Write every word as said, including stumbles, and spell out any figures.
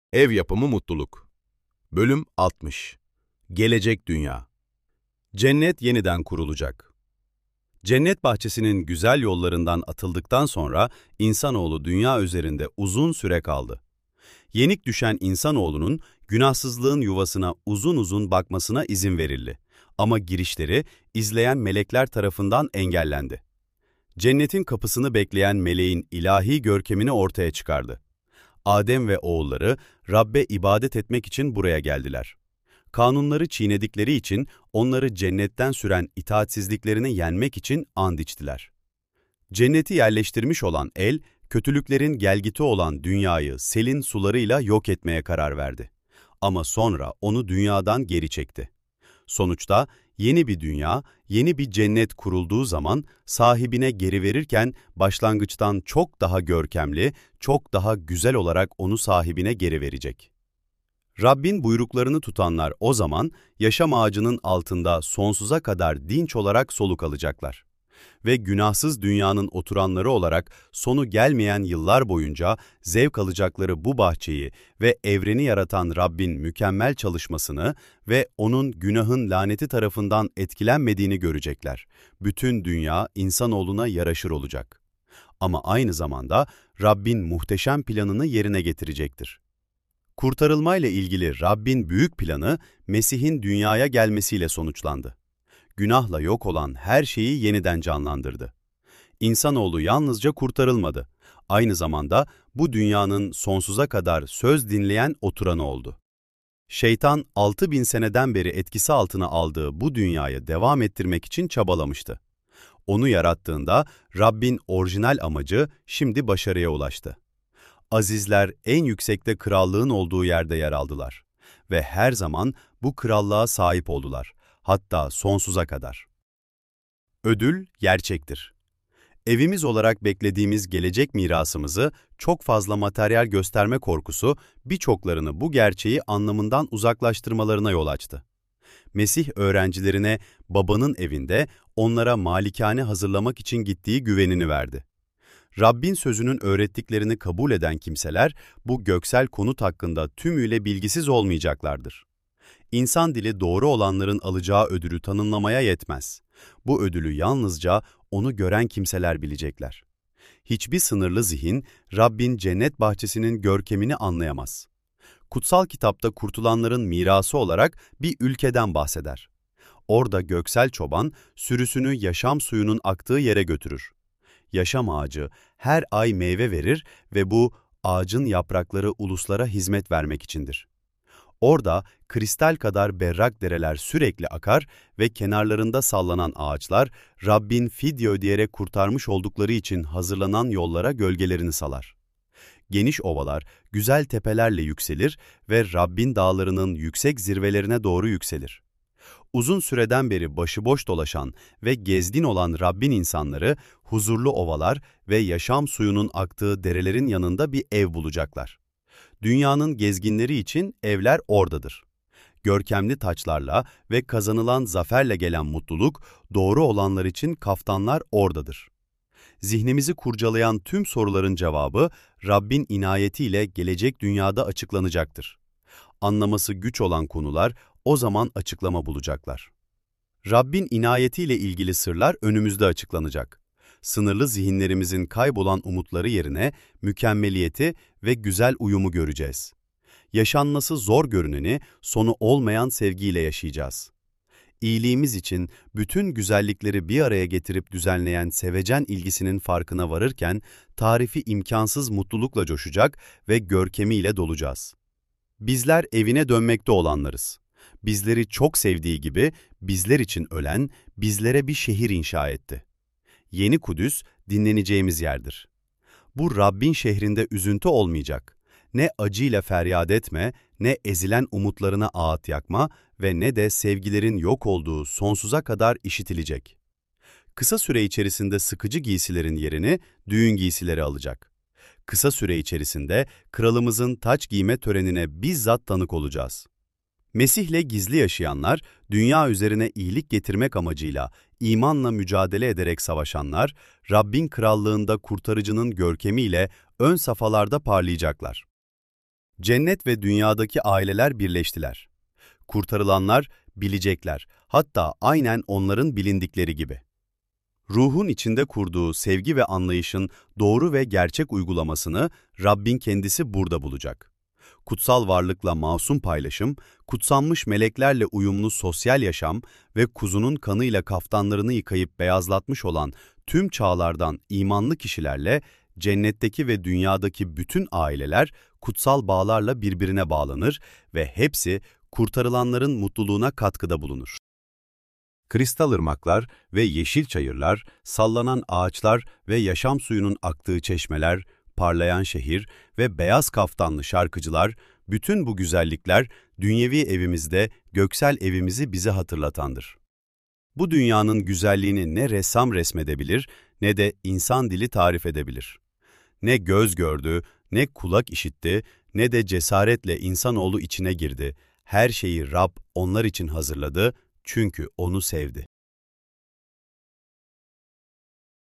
Ev yapımı mutluluk. Bölüm altmış. Gelecek dünya. Cennet yeniden kurulacak. Cennet bahçesinin güzel yollarından atıldıktan sonra insanoğlu dünya üzerinde uzun süre kaldı. Yenik düşen insanoğlunun günahsızlığın yuvasına uzun uzun bakmasına izin verildi. Ama girişleri izleyen melekler tarafından engellendi. Cennetin kapısını bekleyen meleğin ilahi görkemini ortaya çıkardı. Adem ve oğulları Rabbe ibadet etmek için buraya geldiler. Kanunları çiğnedikleri için onları cennetten süren itaatsizliklerini yenmek için and içtiler. Cenneti yerleştirmiş olan el, kötülüklerin gelgiti olan dünyayı selin sularıyla yok etmeye karar verdi. Ama sonra onu dünyadan geri çekti. Sonuçta yeni bir dünya, yeni bir cennet kurulduğu zaman sahibine geri verirken başlangıçtan çok daha görkemli, çok daha güzel olarak onu sahibine geri verecek. Rabbin buyruklarını tutanlar o zaman yaşam ağacının altında sonsuza kadar dinç olarak soluk alacaklar. Ve günahsız dünyanın oturanları olarak sonu gelmeyen yıllar boyunca zevk alacakları bu bahçeyi ve evreni yaratan Rabbin mükemmel çalışmasını ve O'nun günahın laneti tarafından etkilenmediğini görecekler. Bütün dünya insanoğluna yaraşır olacak. Ama aynı zamanda Rabbin muhteşem planını yerine getirecektir. Kurtarılmayla ilgili Rabbin büyük planı Mesih'in dünyaya gelmesiyle sonuçlandı. Günahla yok olan her şeyi yeniden canlandırdı. İnsanoğlu yalnızca kurtarılmadı, aynı zamanda bu dünyanın sonsuza kadar söz dinleyen oturanı oldu. Şeytan altı bin seneden beri etkisi altına aldığı bu dünyayı devam ettirmek için çabalamıştı. Onu yarattığında Rabbin orijinal amacı şimdi başarıya ulaştı. Azizler en yüksekte krallığın olduğu yerde yer aldılar ve her zaman bu krallığa sahip oldular. Hatta sonsuza kadar. Ödül gerçektir. Evimiz olarak beklediğimiz gelecek mirasımızı çok fazla materyal gösterme korkusu birçoklarını bu gerçeği anlamından uzaklaştırmalarına yol açtı. Mesih öğrencilerine babanın evinde onlara malikane hazırlamak için gittiği güvenini verdi. Rabbin sözünün öğrettiklerini kabul eden kimseler bu göksel konut hakkında tümüyle bilgisiz olmayacaklardır. İnsan dili doğru olanların alacağı ödülü tanımlamaya yetmez. Bu ödülü yalnızca onu gören kimseler bilecekler. Hiçbir sınırlı zihin, Rabbin cennet bahçesinin görkemini anlayamaz. Kutsal kitapta kurtulanların mirası olarak bir ülkeden bahseder. Orada göksel çoban, sürüsünü yaşam suyunun aktığı yere götürür. Yaşam ağacı her ay meyve verir ve bu ağacın yaprakları uluslara hizmet vermek içindir. Orada kristal kadar berrak dereler sürekli akar ve kenarlarında sallanan ağaçlar, Rabbin fidye ödeyerek kurtarmış oldukları için hazırlanan yollara gölgelerini salar. Geniş ovalar, güzel tepelerle yükselir ve Rabbin dağlarının yüksek zirvelerine doğru yükselir. Uzun süreden beri başıboş dolaşan ve gezgin olan Rabbin insanları, huzurlu ovalar ve yaşam suyunun aktığı derelerin yanında bir ev bulacaklar. Dünyanın gezginleri için evler oradadır. Görkemli taçlarla ve kazanılan zaferle gelen mutluluk, doğru olanlar için kaftanlar oradadır. Zihnimizi kurcalayan tüm soruların cevabı, Rabbin inayetiyle gelecek dünyada açıklanacaktır. Anlaması güç olan konular o zaman açıklama bulacaklar. Rabbin inayetiyle ilgili sırlar önümüzde açıklanacak. Sınırlı zihinlerimizin kaybolan umutları yerine mükemmeliyeti ve güzel uyumu göreceğiz. Yaşanması zor görüneni sonu olmayan sevgiyle yaşayacağız. İyiliğimiz için bütün güzellikleri bir araya getirip düzenleyen sevecen ilgisinin farkına varırken tarifi imkansız mutlulukla coşacak ve görkemiyle dolacağız. Bizler evine dönmekte olanlarız. Bizleri çok sevdiği gibi bizler için ölen, bizlere bir şehir inşa etti. Yeni Kudüs, dinleneceğimiz yerdir. Bu Rabbin şehrinde üzüntü olmayacak. Ne acıyla feryat etme, ne ezilen umutlarına ağıt yakma ve ne de sevgilerin yok olduğu sonsuza kadar işitilecek. Kısa süre içerisinde sıkıcı giysilerin yerini düğün giysileri alacak. Kısa süre içerisinde kralımızın taç giyme törenine bizzat tanık olacağız. Mesih'le gizli yaşayanlar, dünya üzerine iyilik getirmek amacıyla imanla mücadele ederek savaşanlar, Rabbin krallığında kurtarıcının görkemiyle ön safhalarda parlayacaklar. Cennet ve dünyadaki aileler birleştiler. Kurtarılanlar bilecekler, hatta aynen onların bilindikleri gibi. Ruhun içinde kurduğu sevgi ve anlayışın doğru ve gerçek uygulamasını Rabbin kendisi burada bulacak. Kutsal varlıkla masum paylaşım, kutsanmış meleklerle uyumlu sosyal yaşam ve kuzunun kanıyla kaftanlarını yıkayıp beyazlatmış olan tüm çağlardan imanlı kişilerle cennetteki ve dünyadaki bütün aileler kutsal bağlarla birbirine bağlanır ve hepsi kurtarılanların mutluluğuna katkıda bulunur. Kristal ırmaklar ve yeşil çayırlar, sallanan ağaçlar ve yaşam suyunun aktığı çeşmeler, parlayan şehir ve beyaz kaftanlı şarkıcılar, bütün bu güzellikler dünyevi evimizde göksel evimizi bize hatırlatandır. Bu dünyanın güzelliğini ne ressam resmedebilir ne de insan dili tarif edebilir. Ne göz gördü, ne kulak işitti, ne de cesaretle insanoğlu içine girdi. Her şeyi Rab onlar için hazırladı çünkü onu sevdi.